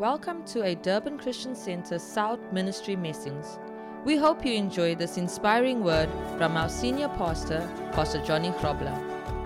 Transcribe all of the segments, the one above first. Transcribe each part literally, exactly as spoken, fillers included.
Welcome to a Durban Christian Center South Ministry Messings. We hope you enjoy this inspiring word from our senior pastor, Pastor Johnny Grobler.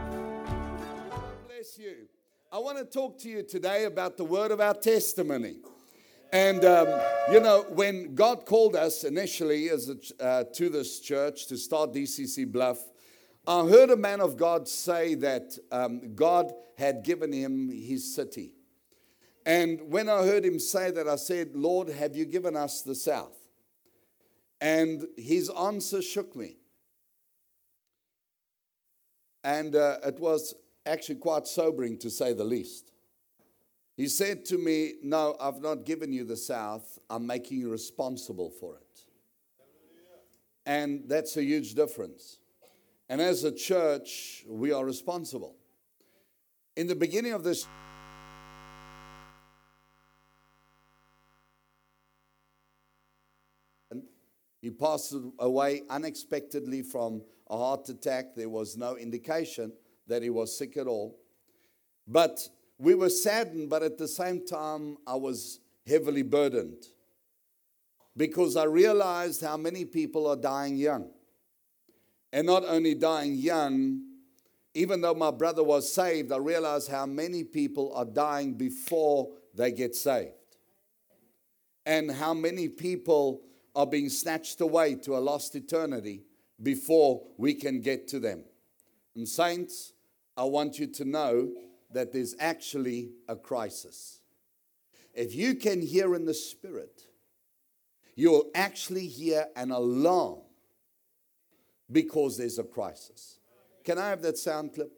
Bless you. I want to talk to you today about the word of our testimony. And, um, you know, when God called us initially as a, uh, to this church to start D C C Bluff, I heard a man of God say that um, God had given him his city. And when I heard him say that, I said, Lord, have you given us the South? And his answer shook me. And uh, it was actually quite sobering, to say the least. He said to me, no, I've not given you the South. I'm making you responsible for it. And that's a huge difference. And as a church, we are responsible. In the beginning of this, he passed away unexpectedly from a heart attack. There was no indication that he was sick at all. But we were saddened, but at the same time, I was heavily burdened because I realized how many people are dying young. And not only dying young, even though my brother was saved, I realized how many people are dying before they get saved. And how many people are being snatched away to a lost eternity before we can get to them. And saints, I want you to know that there's actually a crisis. If you can hear in the Spirit, you'll actually hear an alarm because there's a crisis. Can I have that sound clip?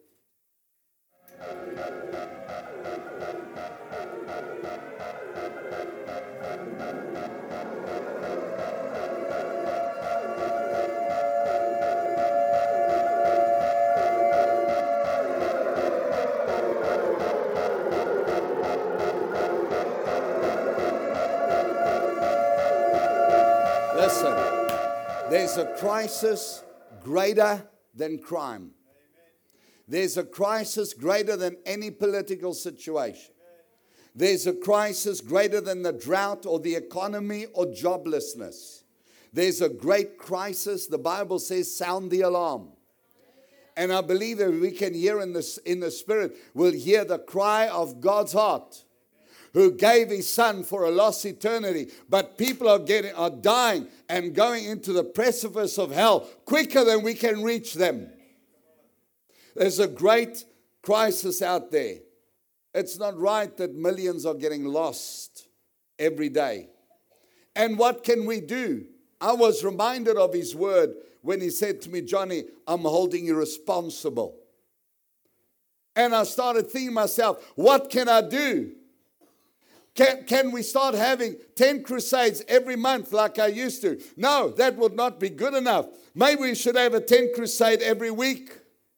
Listen, there's a crisis greater than crime. There's a crisis greater than any political situation. There's a crisis greater than the drought or the economy or joblessness. There's a great crisis. The Bible says, sound the alarm. And I believe that we can hear in the, in the Spirit, we'll hear the cry of God's heart, who gave his son for a lost eternity. But people are getting, are dying and going into the precipice of hell quicker than we can reach them. There's a great crisis out there. It's not right that millions are getting lost every day. And what can we do? I was reminded of his word when he said to me, Johnny, I'm holding you responsible. And I started thinking to myself, what can I do? Can, can we start having ten crusades every month like I used to? No, that would not be good enough. Maybe we should have a ten crusade every week.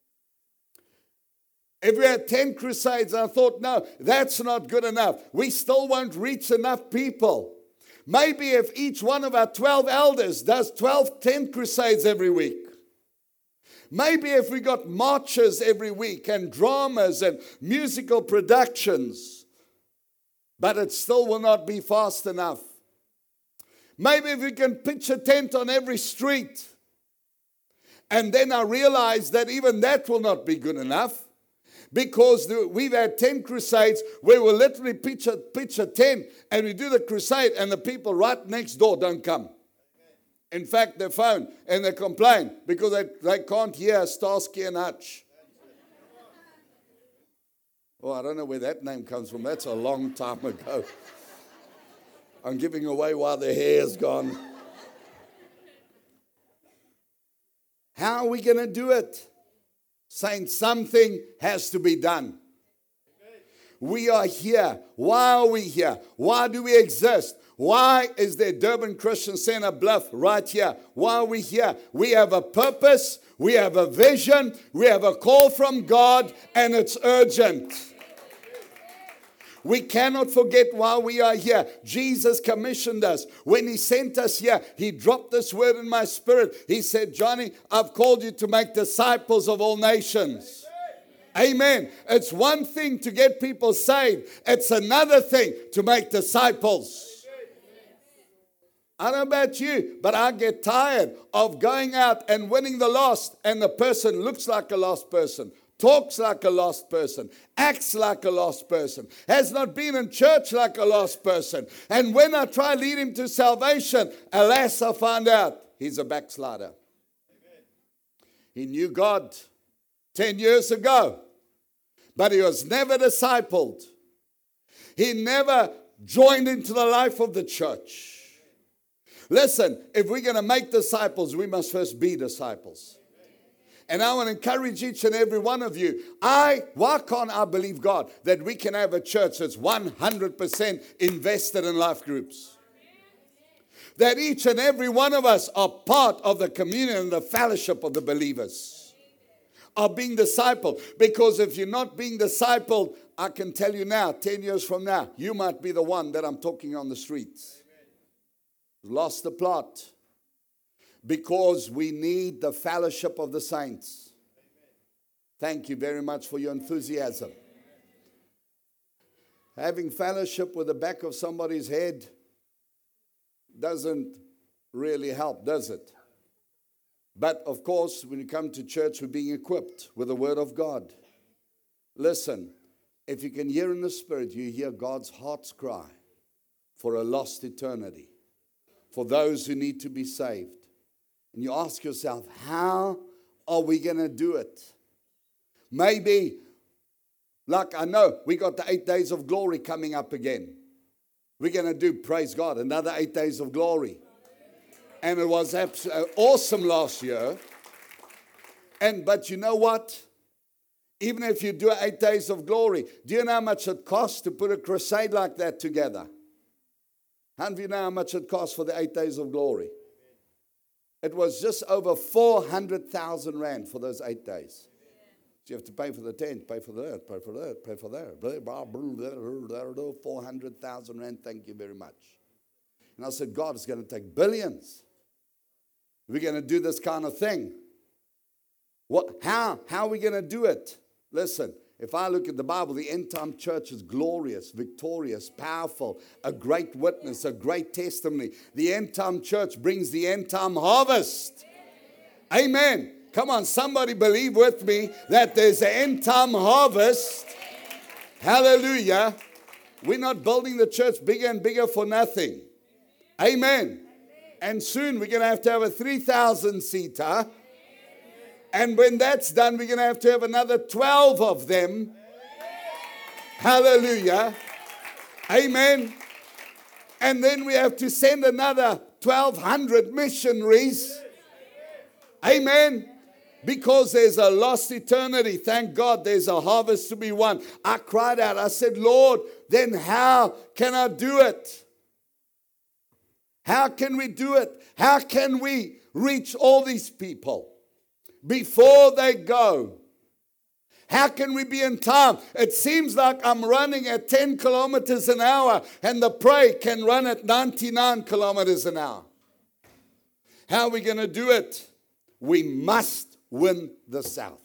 If we had ten crusades, I thought, no, that's not good enough. We still won't reach enough people. Maybe if each one of our twelve elders does twelve, ten crusades every week. Maybe if we got marches every week and dramas and musical productions. But it still will not be fast enough. Maybe if we can pitch a tent on every street. And then I realized that even that will not be good enough. Because we've had ten crusades where we'll literally pitch a, pitch a tent and we do the crusade and the people right next door don't come. In fact, they phone and they complain because they, they can't hear Starsky and Hutch. Oh, I don't know where that name comes from. That's a long time ago. I'm giving away while the hair's gone. How are we going to do it? Saying something has to be done. We are here. Why are we here? Why do we exist? Why is there Durban Christian Center Bluff right here? Why are we here? We have a purpose. We have a vision. We have a call from God, and it's urgent. We cannot forget why we are here. Jesus commissioned us. When he sent us here, he dropped this word in my spirit. He said, Johnny, I've called you to make disciples of all nations. Amen. It's one thing to get people saved. It's another thing to make disciples. I don't know about you, but I get tired of going out and winning the lost, and the person looks like a lost person, talks like a lost person, acts like a lost person, has not been in church like a lost person. And when I try to lead him to salvation, alas, I find out he's a backslider. He knew God ten years ago, but he was never discipled. He never joined into the life of the church. Listen, if we're going to make disciples, we must first be disciples. And I want to encourage each and every one of you. I, why can't I believe God that we can have a church that's one hundred percent invested in life groups? That each and every one of us are part of the communion and the fellowship of the believers. Are being discipled. Because if you're not being discipled, I can tell you now, ten years from now, you might be the one that I'm talking on the streets. Lost the plot. Because we need the fellowship of the saints. Thank you very much for your enthusiasm. Having fellowship with the back of somebody's head doesn't really help, does it? But of course, when you come to church, we're being equipped with the Word of God. Listen, if you can hear in the Spirit, you hear God's heart's cry for a lost eternity, for those who need to be saved. And you ask yourself, how are we going to do it? Maybe, like I know, we got the eight days of glory coming up again. We're going to do, praise God, another eight days of glory. And it was abs- awesome last year. And but you know what? Even if you do eight days of glory, do you know how much it costs to put a crusade like that together? How do you know how much it costs for the eight days of glory? It was just over four hundred thousand rand for those eight days. So you have to pay for the tent, pay for that, pay for that, pay for that. four hundred thousand rand, thank you very much. And I said, God, it's going to take billions. We're going to do this kind of thing. What? How? How are we going to do it? Listen, if I look at the Bible, the end time church is glorious, victorious, powerful, a great witness, a great testimony. The end time church brings the end time harvest. Amen. Come on, somebody believe with me that there's an end time harvest. Hallelujah. We're not building the church bigger and bigger for nothing. Amen. And soon we're going to have to have a three thousand seater. And when that's done, we're going to have to have another twelve of them. Hallelujah. Amen. And then we have to send another twelve hundred missionaries. Amen. Because there's a lost eternity. Thank God there's a harvest to be won. I cried out. I said, Lord, then how can I do it? How can we do it? How can we reach all these people before they go? How can we be in time? It seems like I'm running at ten kilometers an hour and the prey can run at ninety-nine kilometers an hour. How are we going to do it? We must win the South.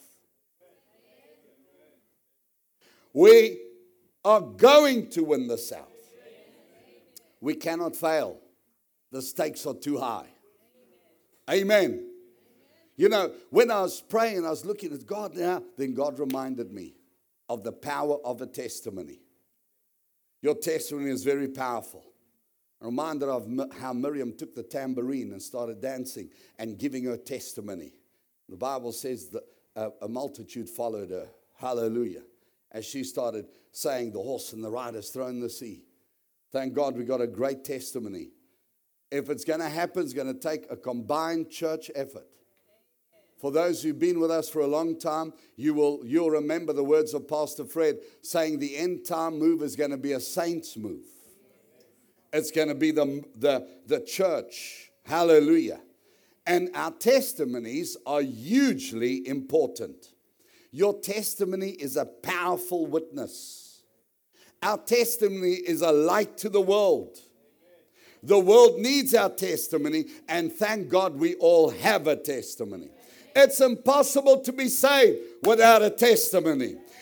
We are going to win the South. We cannot fail. The stakes are too high. Amen. You know, when I was praying, I was looking at God now, then God reminded me of the power of a testimony. Your testimony is very powerful. A reminder of how Miriam took the tambourine and started dancing and giving her testimony. The Bible says that a, a multitude followed her. Hallelujah. As she started saying, the horse and the rider is thrown in the sea. Thank God we got a great testimony. If it's going to happen, it's going to take a combined church effort. For those who've been with us for a long time, you will, you'll remember the words of Pastor Fred saying the end time move is going to be a saints move. It's going to be the, the, the church. Hallelujah. And our testimonies are hugely important. Your testimony is a powerful witness. Our testimony is a light to the world. The world needs our testimony, and thank God we all have a testimony. It's impossible to be saved without a testimony.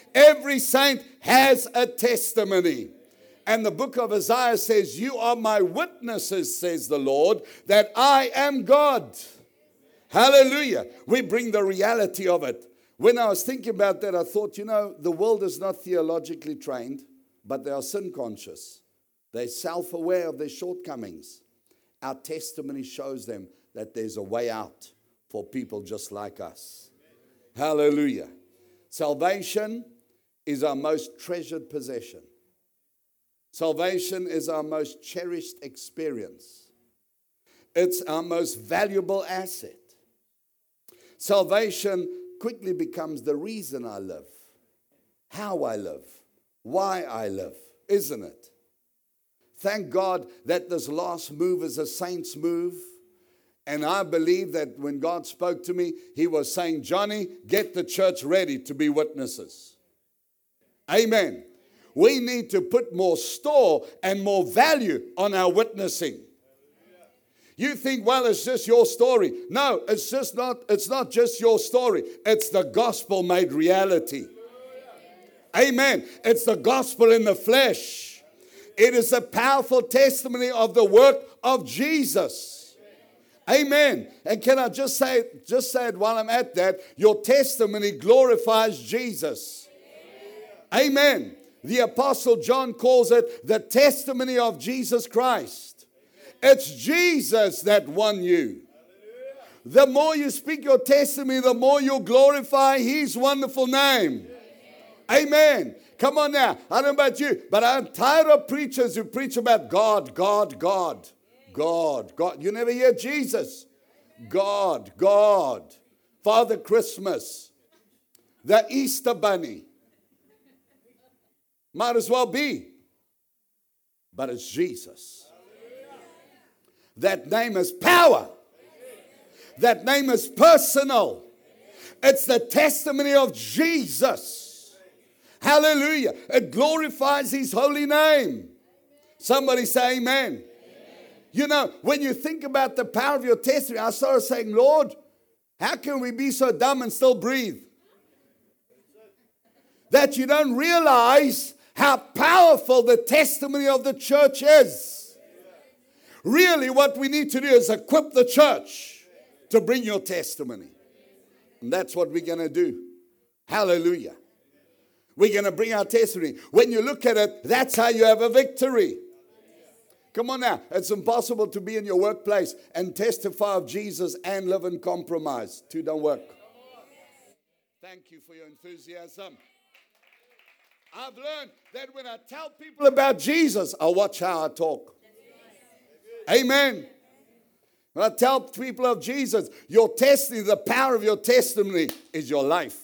Every saint has a testimony. And the book of Isaiah says, you are my witnesses, says the Lord, that I am God. Hallelujah. We bring the reality of it. When I was thinking about that, I thought, you know, the world is not theologically trained, but they are sin conscious. They're self-aware of their shortcomings. Our testimony shows them that there's a way out for people just like us. Hallelujah. Salvation is our most treasured possession. Salvation is our most cherished experience. It's our most valuable asset. Salvation quickly becomes the reason I live, how I live, why I live, isn't it? Thank God that this last move is a saint's move. And I believe that when God spoke to me, He was saying, Johnny, get the church ready to be witnesses. Amen. We need to put more store and more value on our witnessing. You think, well, it's just your story. No, it's just not, it's not just your story. It's the gospel made reality. Amen. It's the gospel in the flesh. It is a powerful testimony of the work of Jesus. Amen. And can I just say, just say it while I'm at that, your testimony glorifies Jesus. Amen. The Apostle John calls it the testimony of Jesus Christ. It's Jesus that won you. The more you speak your testimony, the more you glorify His wonderful name. Amen. Come on now. I don't know about you, but I'm tired of preachers who preach about God, God, God. God, God. You never hear Jesus. God, God. Father Christmas. The Easter Bunny. Might as well be. But it's Jesus. That name is power. That name is personal. It's the testimony of Jesus. Hallelujah. It glorifies His holy name. Somebody say amen. You know, when you think about the power of your testimony, I started saying, Lord, how can we be so dumb and still breathe? That you don't realize how powerful the testimony of the church is. Really, what we need to do is equip the church to bring your testimony. And that's what we're going to do. Hallelujah. We're going to bring our testimony. When you look at it, that's how you have a victory. Come on now. It's impossible to be in your workplace and testify of Jesus and live in compromise. Two don't work. Thank you for your enthusiasm. I've learned that when I tell people about Jesus, I watch how I talk. Amen. When I tell people of Jesus, your testimony, the power of your testimony is your life.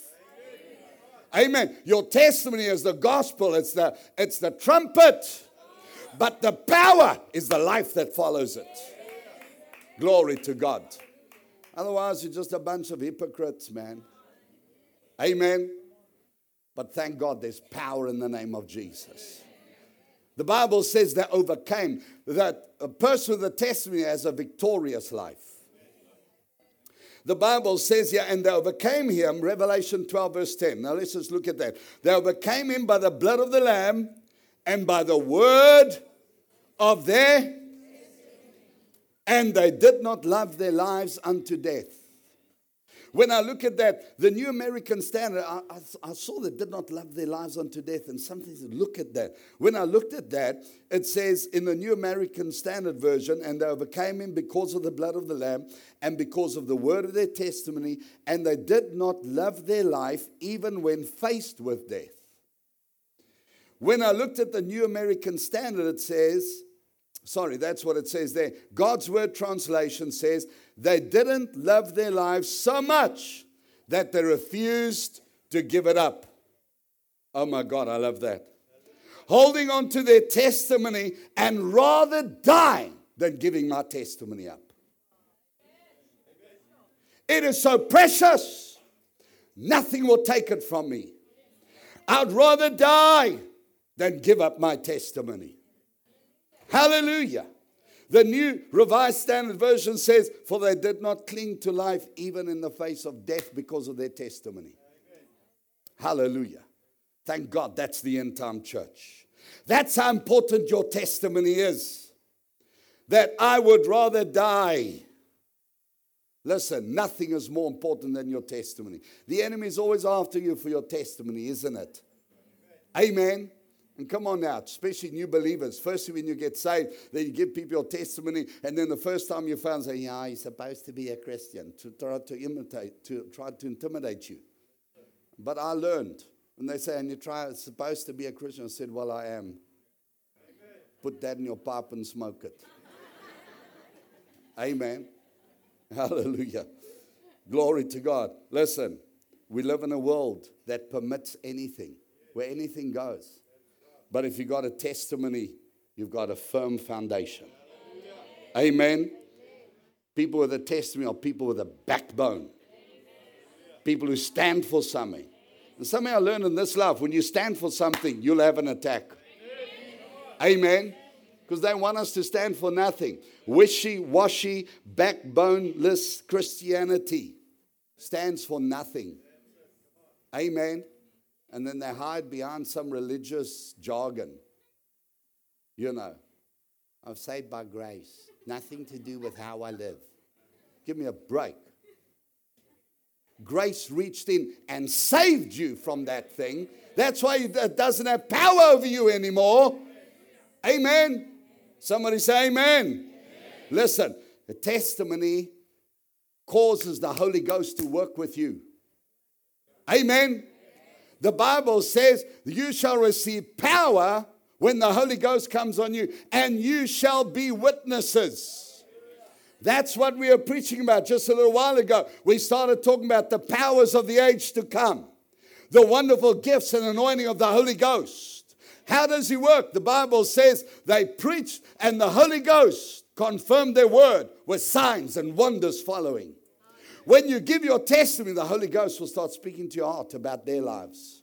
Amen. Your testimony is the gospel. It's the, it's the trumpet. But the power is the life that follows it. Glory to God. Otherwise, you're just a bunch of hypocrites, man. Amen. But thank God there's power in the name of Jesus. The Bible says they overcame. That a person with a testimony has a victorious life. The Bible says here, and they overcame him, Revelation twelve verse ten. Now let's just look at that. They overcame him by the blood of the Lamb and by the word of their, and they did not love their lives unto death. When I look at that, the New American Standard, I, I, I saw they did not love their lives unto death. And something said, look at that. When I looked at that, it says in the New American Standard Version, and they overcame him because of the blood of the Lamb and because of the word of their testimony, and they did not love their life even when faced with death. When I looked at the New American Standard, it says, sorry, that's what it says there. God's Word translation says, they didn't love their lives so much that they refused to give it up. Oh my God, I love that. Holding on to their testimony and rather dying than giving my testimony up. It is so precious. Nothing will take it from me. I'd rather die than give up my testimony. Hallelujah. The New Revised Standard Version says, for they did not cling to life even in the face of death because of their testimony. Amen. Hallelujah. Thank God that's the end time church. That's how important your testimony is. That I would rather die. Listen, nothing is more important than your testimony. The enemy is always after you for your testimony, isn't it? Amen. And come on now, especially new believers. Firstly, when you get saved, then you give people your testimony, and then the first time you found, say, yeah, you're supposed to be a Christian, to try to imitate, to try to intimidate you. But I learned, when they say, and you try supposed to be a Christian, I said, well, I am. Put that in your pipe and smoke it. Amen. Hallelujah. Glory to God. Listen, we live in a world that permits anything, where anything goes. But if you've got a testimony, you've got a firm foundation. Amen. People with a testimony are people with a backbone. People who stand for something. And something I learned in this life, when you stand for something, you'll have an attack. Amen. Because they want us to stand for nothing. Wishy-washy, backboneless Christianity stands for nothing. Amen. And then they hide behind some religious jargon. You know, I'm saved by grace. Nothing to do with how I live. Give me a break. Grace reached in and saved you from that thing. That's why it doesn't have power over you anymore. Amen. Somebody say amen. Amen. Listen, a testimony causes the Holy Ghost to work with you. Amen. The Bible says you shall receive power when the Holy Ghost comes on you, and you shall be witnesses. That's what we were preaching about just a little while ago. We started talking about the powers of the age to come, the wonderful gifts and anointing of the Holy Ghost. How does he work? The Bible says they preached and the Holy Ghost confirmed their word with signs and wonders following. When you give your testimony, the Holy Ghost will start speaking to your heart about their lives.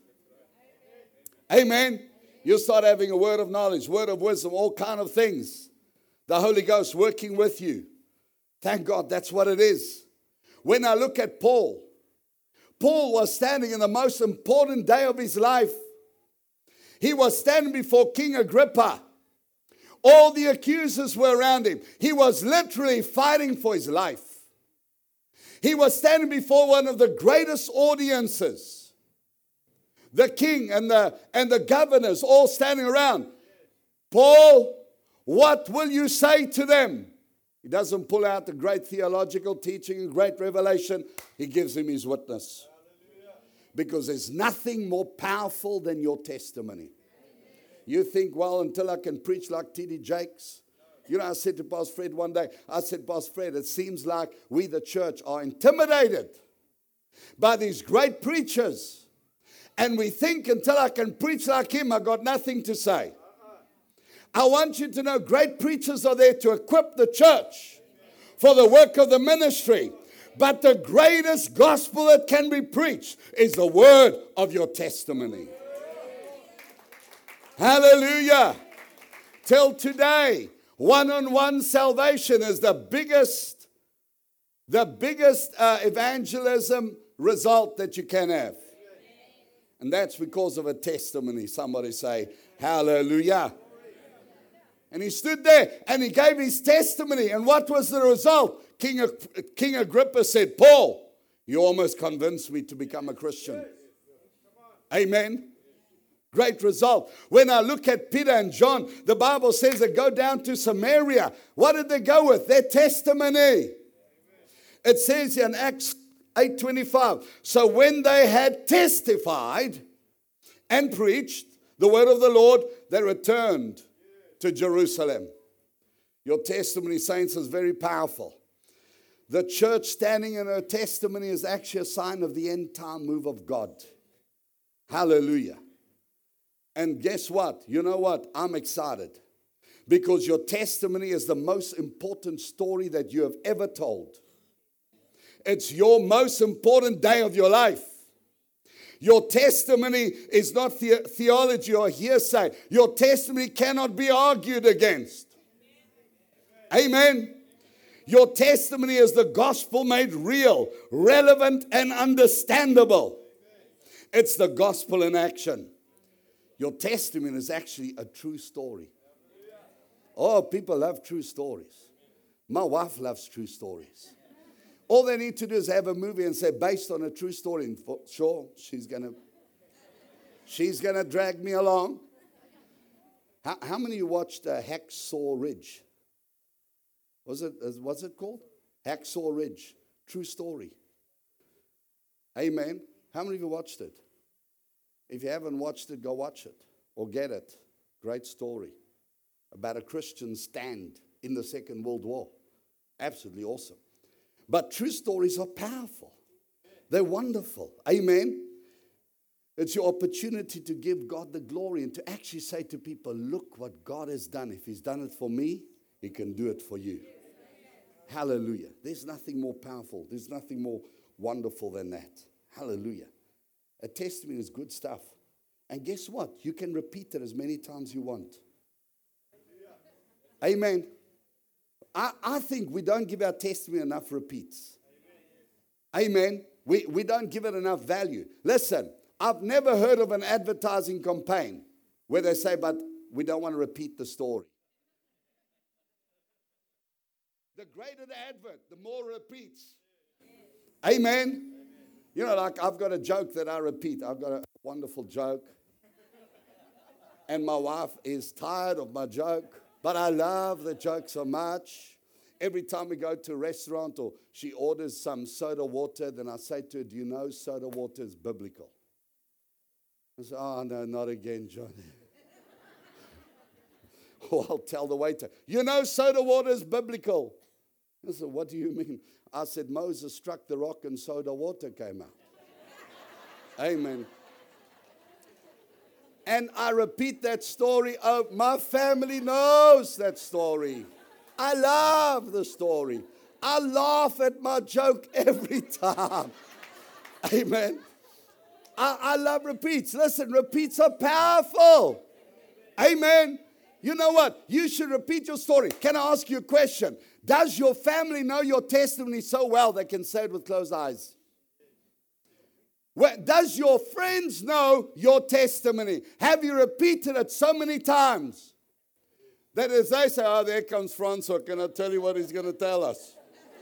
Amen. You'll start having a word of knowledge, word of wisdom, all kind of things. The Holy Ghost working with you. Thank God that's what it is. When I look at Paul, Paul was standing in the most important day of his life. He was standing before King Agrippa. All the accusers were around him. He was literally fighting for his life. He was standing before one of the greatest audiences. The king and the, and the governors all standing around. Paul, what will you say to them? He doesn't pull out the great theological teaching and great revelation. He gives him his witness. Because there's nothing more powerful than your testimony. You think, well, until I can preach like T D Jakes. You know, I said to Pastor Fred one day, I said, Pastor Fred, it seems like we, the church, are intimidated by these great preachers. And we think until I can preach like him, I've got nothing to say. I want you to know great preachers are there to equip the church for the work of the ministry. But the greatest gospel that can be preached is the word of your testimony. Hallelujah. Till today, one-on-one salvation is the biggest, the biggest uh, evangelism result that you can have. And that's because of a testimony. Somebody say, hallelujah. And he stood there and he gave his testimony. And what was the result? King, King Agrippa said, Paul, you almost convinced me to become a Christian. Amen. Great result. When I look at Peter and John, the Bible says they go down to Samaria. What did they go with? Their testimony. It says in Acts eight twenty-five. So when they had testified and preached the word of the Lord, they returned to Jerusalem. Your testimony, saints, is very powerful. The church standing in her testimony is actually a sign of the end time move of God. Hallelujah. And guess what? You know what? I'm excited. Because your testimony is the most important story that you have ever told. It's your most important day of your life. Your testimony is not the- theology or hearsay. Your testimony cannot be argued against. Amen. Your testimony is the gospel made real, relevant, and understandable. It's the gospel in action. Your testimony is actually a true story. Oh, people love true stories. My wife loves true stories. All they need to do is have a movie and say, based on a true story. And for sure, she's going to she's gonna drag me along. How, how many of you watched uh, Hacksaw Ridge? Was it, what's it called? Hacksaw Ridge. True story. Amen. How many of you watched it? If you haven't watched it, go watch it or get it. Great story about a Christian stand in the Second World War. Absolutely awesome. But true stories are powerful. They're wonderful. Amen. It's your opportunity to give God the glory and to actually say to people, look what God has done. If He's done it for me, He can do it for you. Hallelujah. There's nothing more powerful. There's nothing more wonderful than that. Hallelujah. A testimony is good stuff. And guess what? You can repeat it as many times you want. Amen. I, I think we don't give our testimony enough repeats. Amen. We, we don't give it enough value. Listen, I've never heard of an advertising campaign where they say, but we don't want to repeat the story. The greater the advert, the more repeats. Amen. You know, like I've got a joke that I repeat. I've got a wonderful joke. And my wife is tired of my joke. But I love the joke so much. Every time we go to a restaurant or she orders some soda water, then I say to her, do you know soda water is biblical? I say, oh, no, not again, Johnny. Or I'll tell the waiter, you know soda water is biblical. I said, what do you mean? I said, Moses struck the rock and soda water came out. Amen. And I repeat that story. Oh, my family knows that story. I love the story. I laugh at my joke every time. Amen. I, I love repeats. Listen, repeats are powerful. Amen. You know what? You should repeat your story. Can I ask you a question? Does your family know your testimony so well they can say it with closed eyes? Well, does your friends know your testimony? Have you repeated it so many times that as they say, oh, there comes Francois, can I tell you what he's going to tell us?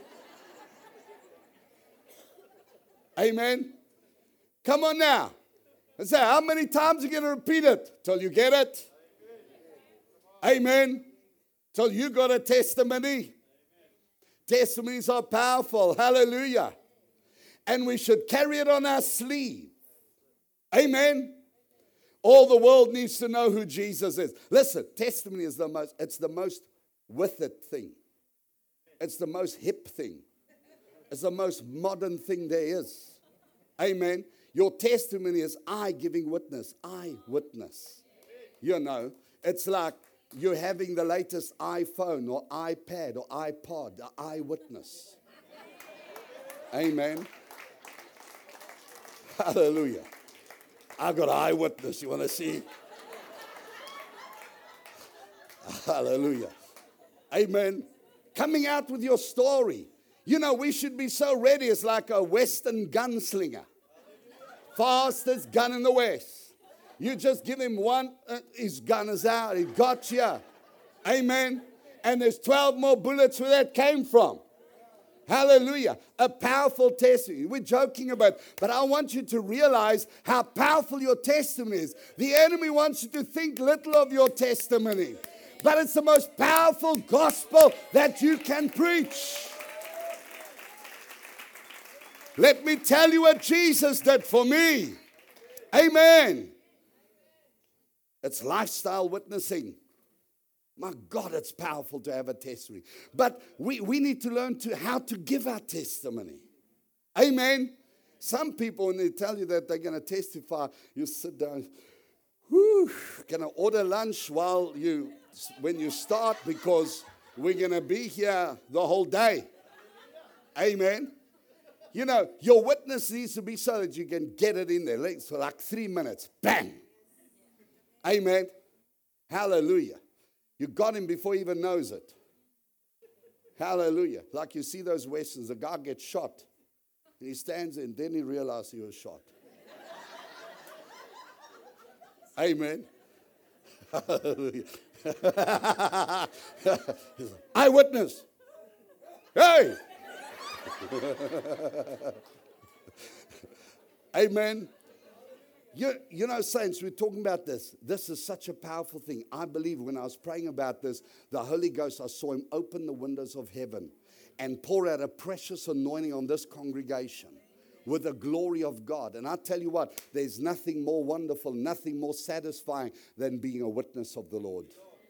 Amen. Come on now. And say, how many times are you going to repeat it? Till you get it? Amen. Till you got a testimony. Testimonies are powerful. Hallelujah. And we should carry it on our sleeve. Amen. All the world needs to know who Jesus is. Listen, testimony is the most, it's the most with it thing. It's the most hip thing. It's the most modern thing there is. Amen. Your testimony is I giving witness. I witness. You know, it's like you're having the latest iPhone or iPad or iPod, eyewitness. Amen. Hallelujah. I've got eyewitness. You want to see? Hallelujah. Amen. Coming out with your story. You know, we should be so ready. It's like a Western gunslinger. Fastest gun in the West. You just give him one, uh, his gun is out. He got you. Amen. And there's twelve more bullets where that came from. Hallelujah. A powerful testimony. We're joking about it, but I want you to realize how powerful your testimony is. The enemy wants you to think little of your testimony, but it's the most powerful gospel that you can preach. Let me tell you what Jesus did for me. Amen. It's lifestyle witnessing. My God, it's powerful to have a testimony. But we, we need to learn to how to give our testimony. Amen. Some people, when they tell you that they're going to testify, you sit down. Whew, can I order lunch while you, when you start? Because we're going to be here the whole day. Amen. You know, your witness needs to be so that you can get it in there. Like, so like three minutes. Bang. Amen. Hallelujah. You got him before he even knows it. Hallelujah. Like you see those westerns, the guy gets shot. And he stands there and then he realizes he was shot. Amen. Eyewitness. Hey. Amen. You, you know, saints, we're talking about this. This is such a powerful thing. I believe when I was praying about this, the Holy Ghost, I saw him open the windows of heaven and pour out a precious anointing on this congregation with the glory of God. And I tell you what, there's nothing more wonderful, nothing more satisfying than being a witness of the Lord.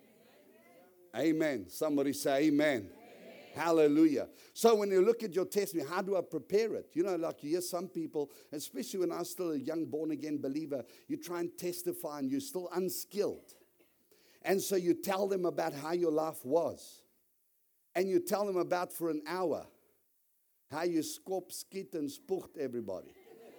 Amen. Somebody say amen. Hallelujah. So when you look at your testimony, how do I prepare it? You know, like you hear some people, especially when I was still a young born-again believer, you try and testify and you're still unskilled. And so you tell them about how your life was. And you tell them about for an hour how you skop, skit, and spooked everybody.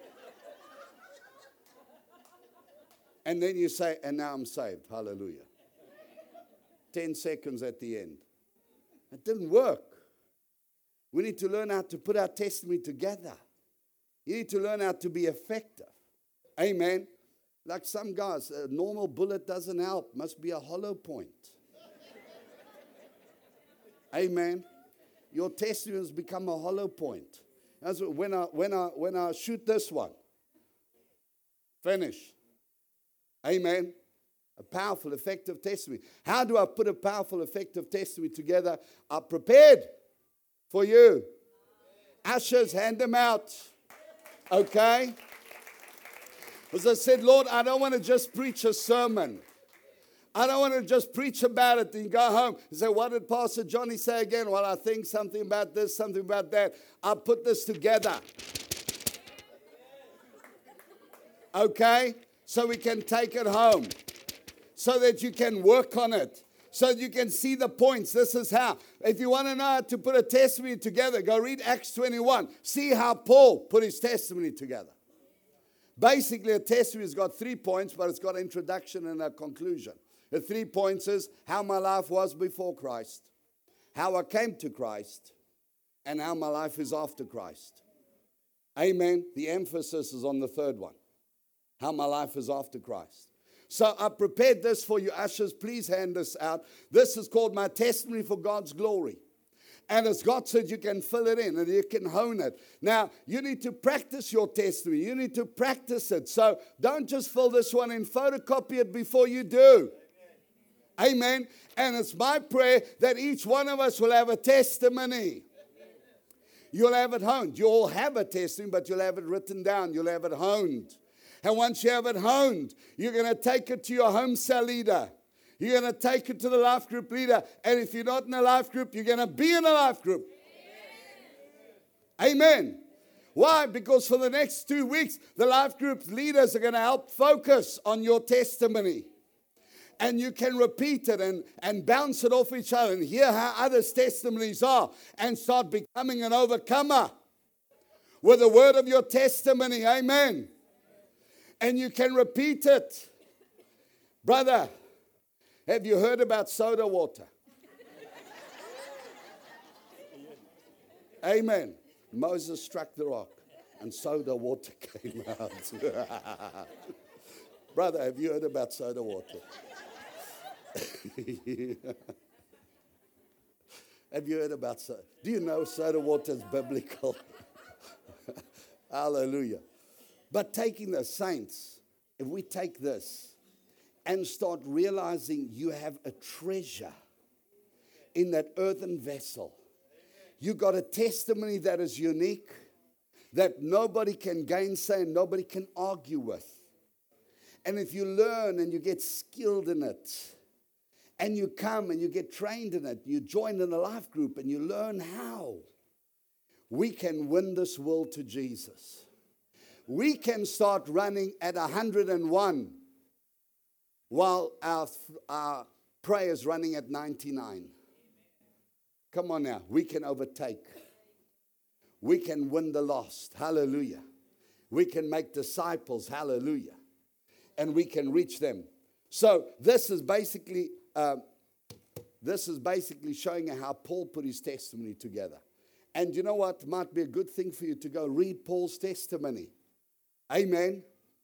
And then you say, and now I'm saved. Hallelujah. Ten seconds at the end. It didn't work. We need to learn how to put our testimony together. You need to learn how to be effective. Amen. Like some guys, a normal bullet doesn't help. Must be a hollow point. Amen. Your testimony has become a hollow point. That's when I when I when I shoot this one. Finish. Amen. A powerful, effective testimony. How do I put a powerful, effective testimony together? I prepared for you. Ushers, hand them out. Okay? As I said, Lord, I don't want to just preach a sermon. I don't want to just preach about it and go home and say, what did Pastor Johnny say again? Well, I think something about this, something about that. I put this together. Okay? So we can take it home. So that you can work on it. So that you can see the points. This is how. If you want to know how to put a testimony together, go read Acts twenty-one. See how Paul put his testimony together. Basically, a testimony has got three points, but it's got an introduction and a conclusion. The three points is how my life was before Christ, how I came to Christ, and how my life is after Christ. Amen. The emphasis is on the third one. How my life is after Christ. So I prepared this for you, ushers. Please hand this out. This is called my testimony for God's glory. And as God said, you can fill it in and you can hone it. Now, you need to practice your testimony. You need to practice it. So don't just fill this one in. Photocopy it before you do. Amen. Amen. And it's my prayer that each one of us will have a testimony. You'll have it honed. You'll have a testimony, but you'll have it written down. You'll have it honed. And once you have it honed, you're going to take it to your home cell leader. You're going to take it to the life group leader. And if you're not in a life group, you're going to be in a life group. Amen. Amen. Why? Because for the next two weeks, the life group leaders are going to help focus on your testimony. And you can repeat it and, and bounce it off each other and hear how others' testimonies are and start becoming an overcomer with the word of your testimony. Amen. And you can repeat it. Brother, have you heard about soda water? Amen. Moses struck the rock and soda water came out. Brother, have you heard about soda water? Have you heard about soda? Do you know soda water is biblical? Hallelujah. But taking the saints, if we take this and start realizing you have a treasure in that earthen vessel. You got a testimony that is unique, that nobody can gainsay and nobody can argue with. And if you learn and you get skilled in it, and you come and you get trained in it, you join in a life group and you learn how, we can win this world to Jesus. We can start running at one hundred and one while our, our prayer is running at ninety-nine. Come on now. We can overtake. We can win the lost. Hallelujah. We can make disciples. Hallelujah. And we can reach them. So this is basically, uh, this is basically showing you how Paul put his testimony together. And you know what? Might be a good thing for you to go read Paul's testimony. Amen.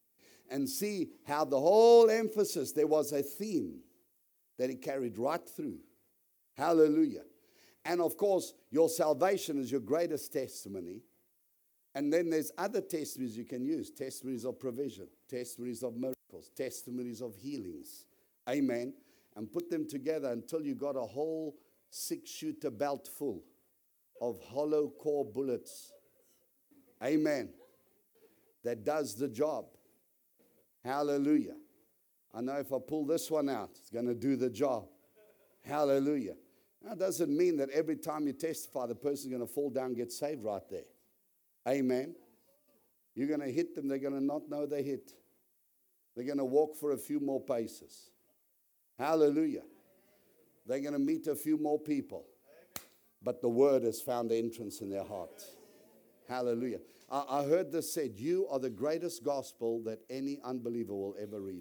and see how the whole emphasis, there was a theme that he carried right through. Hallelujah. And of course, your salvation is your greatest testimony. And then there's other testimonies you can use. Testimonies of provision, testimonies of miracles, testimonies of healings. Amen. And put them together until you got a whole six-shooter belt full of hollow core bullets. Amen. That does the job. Hallelujah. I know if I pull this one out, it's going to do the job. Hallelujah. That doesn't mean that every time you testify, the person's going to fall down and get saved right there. Amen. You're going to hit them. They're going to not know they hit. They're going to walk for a few more paces. Hallelujah. They're going to meet a few more people. But the word has found entrance in their heart. Hallelujah. I, I heard this said, you are the greatest gospel that any unbeliever will ever read.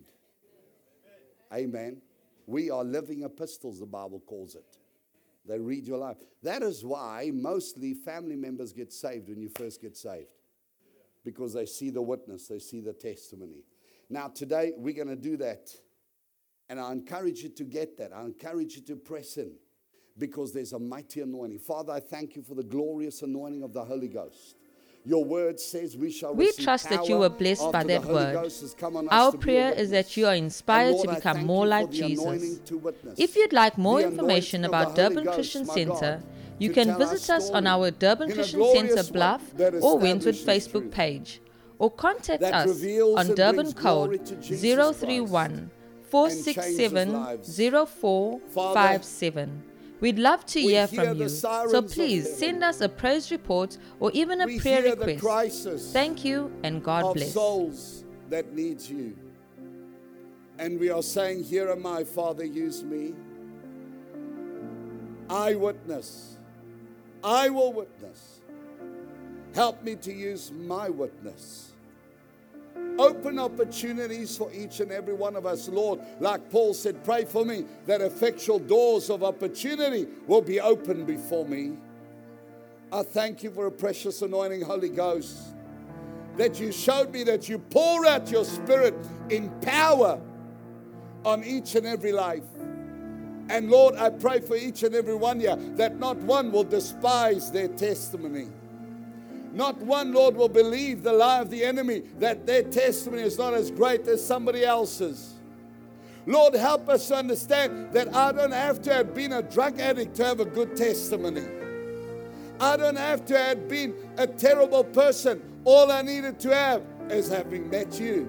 Amen. We are living epistles, the Bible calls it. They read your life. That is why mostly family members get saved when you first get saved. Because they see the witness, they see the testimony. Now today we're going to do that. And I encourage you to get that. I encourage you to press in. Because there's a mighty anointing. Father, I thank you for the glorious anointing of the Holy Ghost. Your word says we shall We receive trust that power you were blessed by after the that Holy word. Ghost has come on us Our to be a prayer is that witness. you are And inspired Lord, to I become thank more you like for the Jesus. anointing to witness. If you'd like more The information anointing of about the Holy Durban Ghost, Christian my Center, God, you to can tell our visit us on story our Durban in a Christian glorious Center way Bluff that or Wentwood establishes Facebook truth, page, or contact that us reveals on and Durban brings glory code to Jesus zero three one, four six seven, zero four five seven. We'd love to we hear hear from the you, so sirens of please heaven. send us a praise report or even a We prayer hear the request. crisis Thank you and God of bless. souls that needs you. And we are saying, here am I, Father, use me. I witness. I will witness. Help me to use my witness. Open opportunities for each and every one of us, Lord. Like Paul said, pray for me that effectual doors of opportunity will be opened before me. I thank you for a precious anointing, Holy Ghost, that you showed me that you pour out your Spirit in power on each and every life. And Lord, I pray for each and every one here that not one will despise their testimony. Not one, Lord, will believe the lie of the enemy that their testimony is not as great as somebody else's. Lord, help us to understand that I don't have to have been a drug addict to have a good testimony. I don't have to have been a terrible person. All I needed to have is having met you.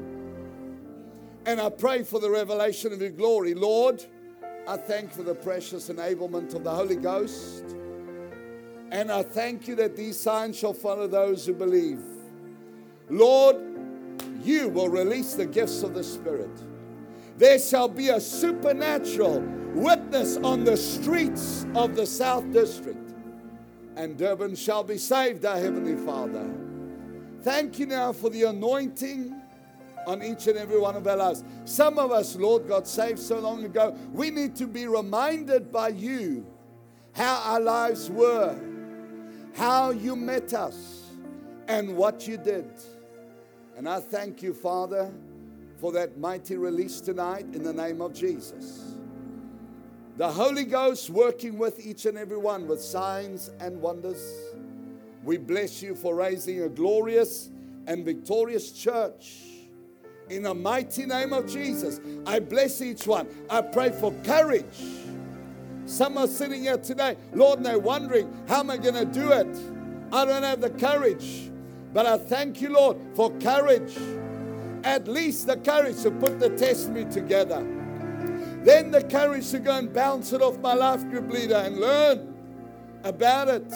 And I pray for the revelation of your glory. Lord, I thank you for the precious enablement of the Holy Ghost. And I thank you that these signs shall follow those who believe. Lord, you will release the gifts of the Spirit. There shall be a supernatural witness on the streets of the South District. And Durban shall be saved, our Heavenly Father. Thank you now for the anointing on each and every one of our lives. Some of us, Lord, got saved so long ago. We need to be reminded by you how our lives were, how you met us, and what you did. And I thank you, Father, for that mighty release tonight in the name of Jesus. The Holy Ghost working with each and every one with signs and wonders. We bless you for raising a glorious and victorious church. In the mighty name of Jesus, I bless each one. I pray for courage. Some are sitting here today, Lord, and they're wondering, how am I going to do it? I don't have the courage. But I thank you, Lord, for courage. At least the courage to put the testimony together. Then the courage to go and bounce it off my life group leader and learn about it.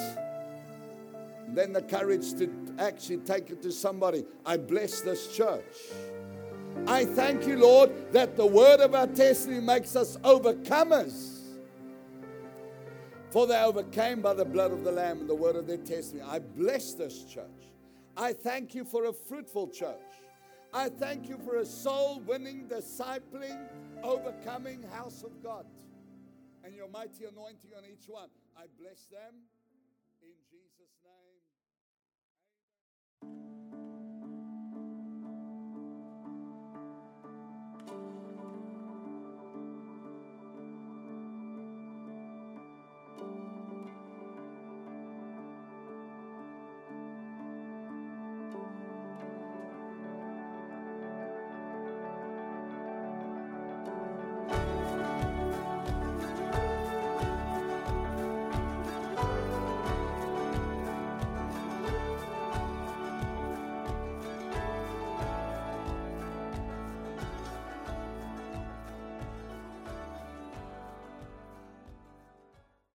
And then the courage to actually take it to somebody. I bless this church. I thank you, Lord, that the word of our testimony makes us overcomers. For they overcame by the blood of the Lamb and the word of their testimony. I bless this church. I thank you for a fruitful church. I thank you for a soul-winning, discipling, overcoming house of God. And your mighty anointing on each one. I bless them in Jesus' name. Amen.